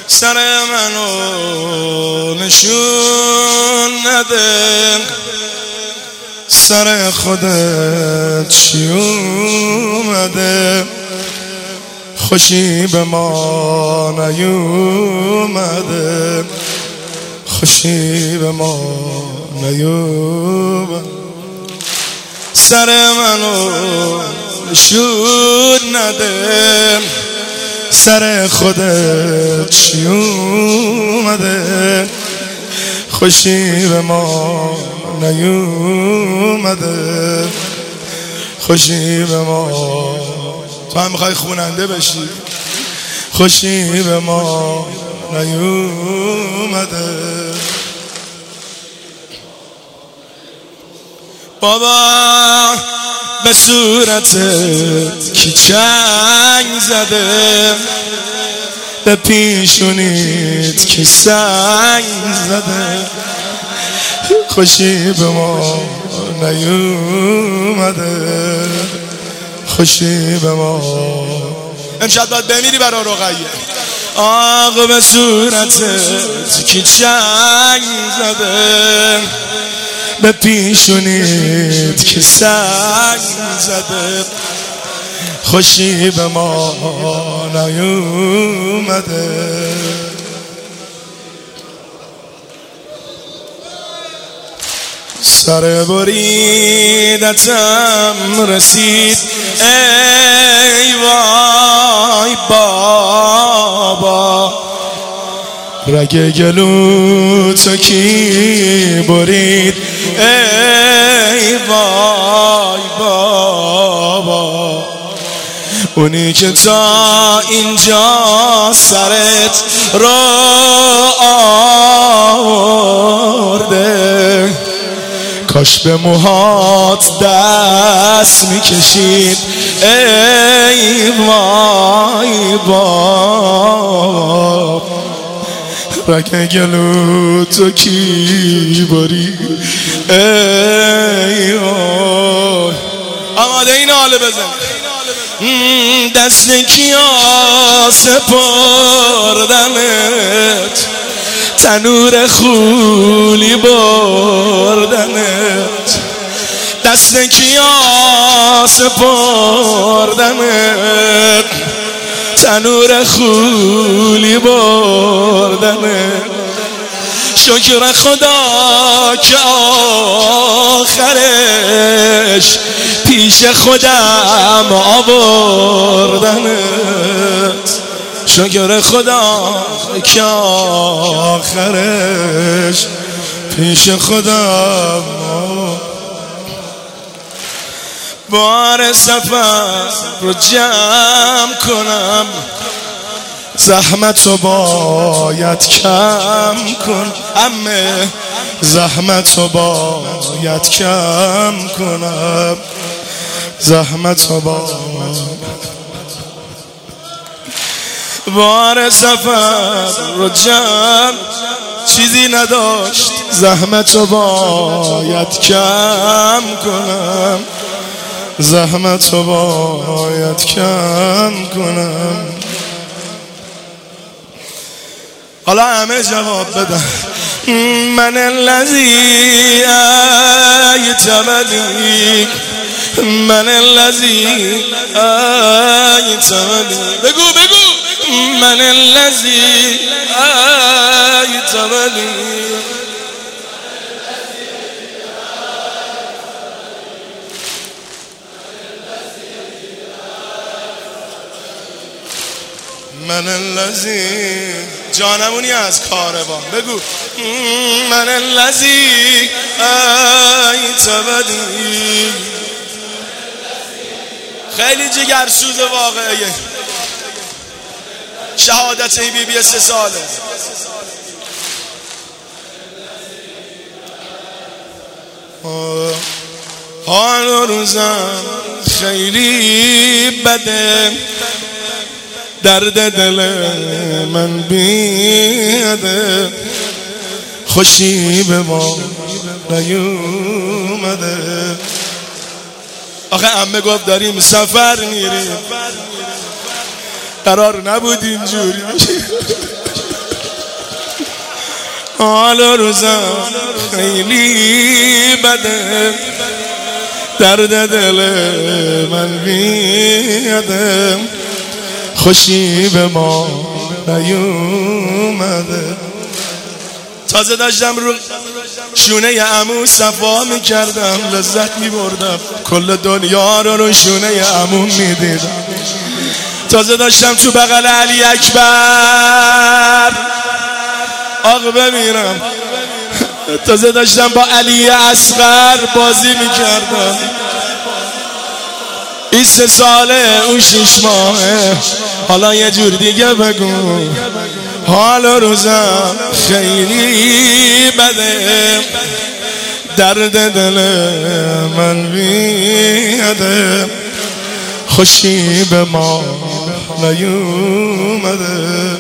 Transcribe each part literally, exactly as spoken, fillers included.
سر منو نشون نده، سر خودت چی اومده؟ خوشی به ما نیومده، خوشی به ما نیومده. سر منو نشون نده، سر خودت چی اومده؟ خوشی به ما نیومده، خوشی به ما. تو هم میخوای خوننده بشی؟ خوشی به ما نیومده. بابا به صورتت کی چنگ زده، به پیشونیت کی سنگ زده؟ خوشی به ما نیومده، خوشی به ما. امشب باید بمیری برا رقیه. آقا به صورتت کی چنگ زده، به پیشونیت کی سنگ زده؟ خوشی به ما نیومده. سر بریدتم رسید ای وای بابا، رگ گلو تو کی برید ای وای بابا؟ اونی که تا اینجا سرت رو آورده، کاش به موهات دست میکشید ای وای بابا. رگ گلو تو کی برید ای وای. آماده این حاله بزن. دست کیا سپردمت، تنور خولی بردمت. دست کیا سپردمت، تنور خولی بردمت. شکر خدا که آخرش پیش خودم آوردمت. شکر خدا که آخرش پیش خودم. بار سفر رو جمع کنم، زحمت رو باید کم کن. همه زحمت رو باید کم کنم، زحمت رو باید. بار سفر رو جمع چیزی نداشت، زحمت رو باید کم کنم، زحمت رو باید کم کنم. حالا همه جواب بدن. من الذی ایتمنی، من الذی ایتمنی. بگو بگو. من الذی ایتمنی، من الذی. جانمونی از کاروان. بگو. من الذی ایتمنی. خیلی جگرسوز واقعیه. شهادت بی بی سه ساله. حال و روزم خیلی بده، درد دل من بیاده. خوشی به ما نیومده. آخه عمه گفت داریم سفر میریم، قرار نبود اینجوری بشه. حال روزم خیلی بده، درد دل من بیاده، خوشی به ما نیومده. تازه داشتم رو شونه عمو صفا میکردم، لذت میبردم، کل دنیا رو رو شونه عمو میدیدم. تازه داشتم تو بغل علی اکبر آق بمیرم، تازه داشتم با علی اصغر بازی میکردم. این سه ساله اون شیش ماهه، حالا یه جور دیگه بگو. حال روزم خیلی بده، درد دل من بیاده، خوشی به ما نیومده.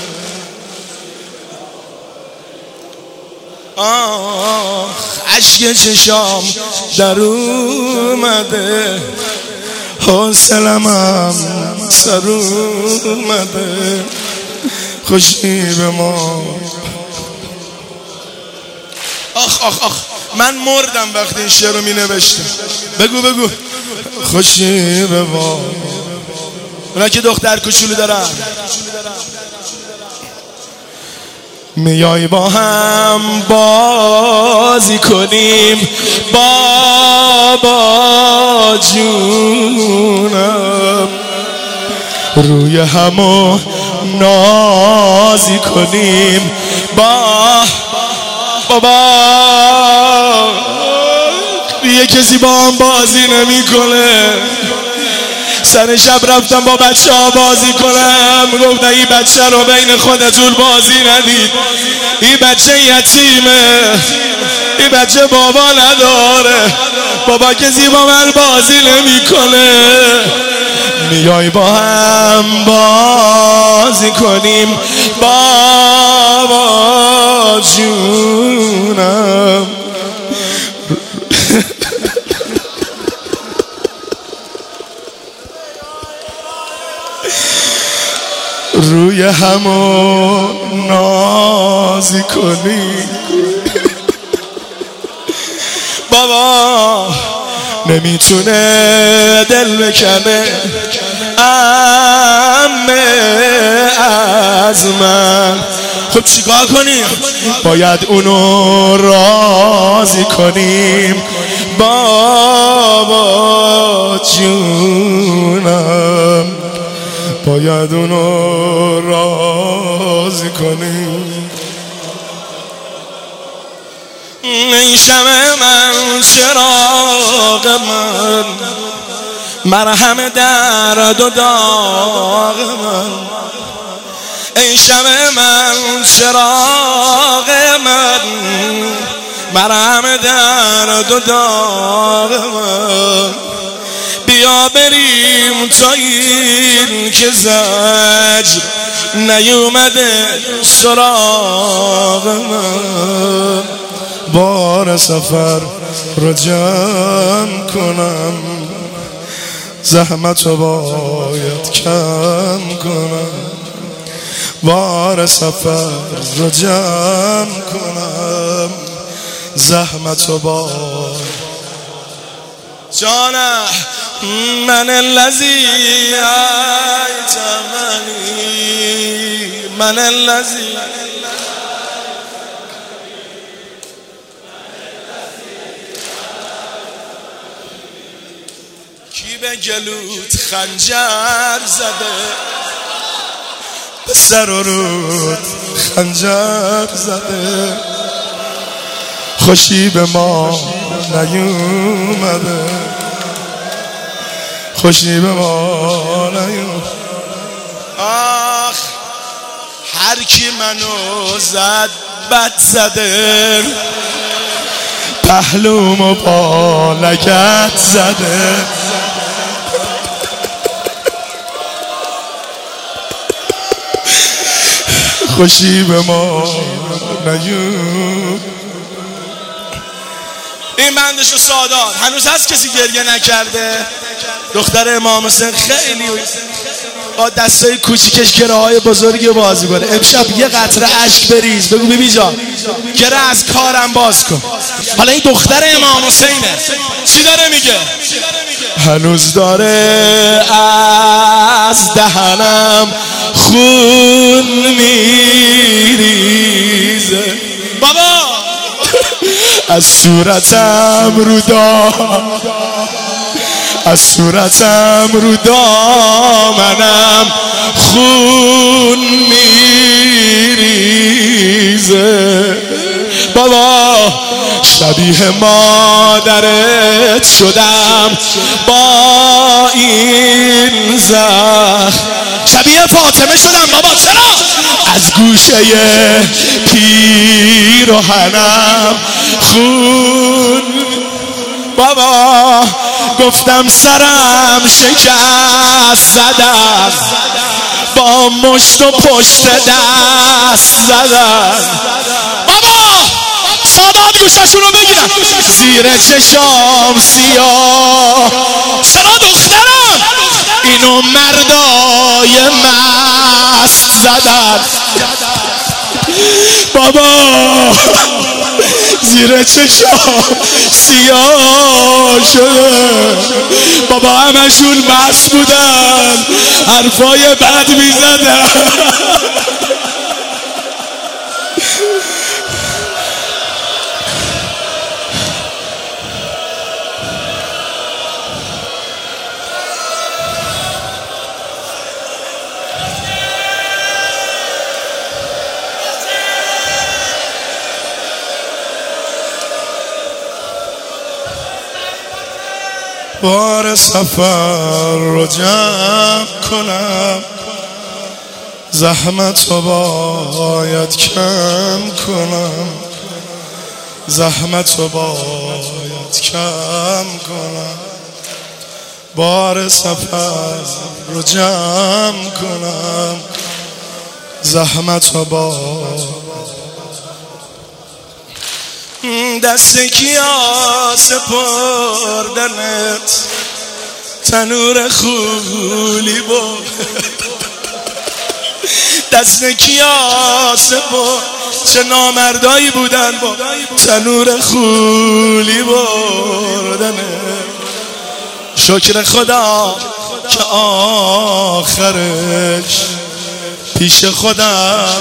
آخ عشق چشام در اومده، حوصله‌ام سر اومده، خوشی به ما. آخ آخ آخ من مردم وقتی این شعر رو می نوشتم. بگو بگو. خوشی به ما. اونا که دختر کوچولو دارن میای با هم بازی کنیم بابا جونم، روی همو نازی کنیم با بابا. یه کسی با هم بازی نمی کنه. سر شب رفتم با بچه ها بازی کنم، گفتم این بچه رو بین خودتون بازی ندید، این بچه یتیمه، این بچه بابا نداره، بابا کسی با من بازی نمی کنه. میای با هم بازی کنیم بابا جونم. روی همو نازی کنی بابا، نمیتونه دل بکنه امه از من. خب چیکار کنیم؟ باید اونو راضی کنیم بابا جونم، باید اونو راضی کنیم. ای شمع من چراغ من، مرهم درد و داغ من. ای شمع من چراغ من، مرهم درد و داغ من. بیا بریم تا این که زجر نیومده سراغ من. بار سفر رو جمع کنم، زحمت رو باید کم کنم. بار سفر رو جمع کنم، زحمت رو باید. جانه من الذی ایتمنی، من الذی کی به گلوت خنجر زده، به سر و رود خنجر زده، خوشی به ما نیومده، خوشی به ما نیومده. آخ هر کی منو زد بد زده، پهلوم و پا لگت زده. خوشی به ما نیومده. این بندشو سادات هنوز هست کسی گریه نکرده؟ دختر امام حسین خیلی با دستای کوچیکش گره های بزرگی بازی کنه. امشب یه قطره اشک بریز. بگو بیبی جان گره از کارم باز کن. حالا این دختر امام حسینه چی داره میگه؟ هنوز داره از دهنم خون میریزه بابا، از صورتم رو دام از صورتم رو دامنم خون میریزه بابا، شبیه مادرت شدم با این زخم، شبیه فاطمه شدم بابا. چرا؟ از گوشه پیراهنم خون بابا، گفتم سرم شکست زدم با مشت و پشت دست زدم بابا. سادات گوشاشون رو بگیرم زیر چشام سیاه. چرا دخترم؟ اینو مردای مست زدن بابا، زیر چشام سیاه شده بابا، همشون مست بودن حرفای بد میزدن. بار سفر رو جمع کنم، زحمت رو باید کم کنم، زحمت رو باید کم کنم. بار سفر رو جمع کنم، زحمت رو باید. دست کیا سپردنت تنور خولی بود، دست کیا سپرد. چه نامردایی بودن با تنور خولی بردنه. شکر خدا که آخرش پیش خودم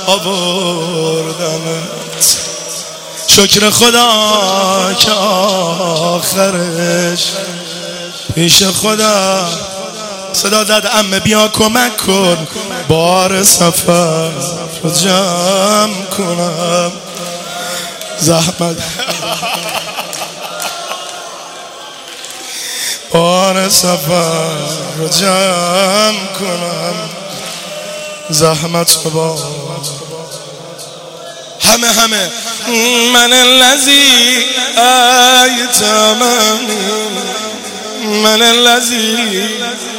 آوردمت، شکر خدا که آخرش پیش خدا. صدا زد عمه بیا کمک کن، بار سفر رو جمع کنم، زحمت بار سفر رو جمع کنم، زحمت با همه همه. من الذی ایتمنی، من الذی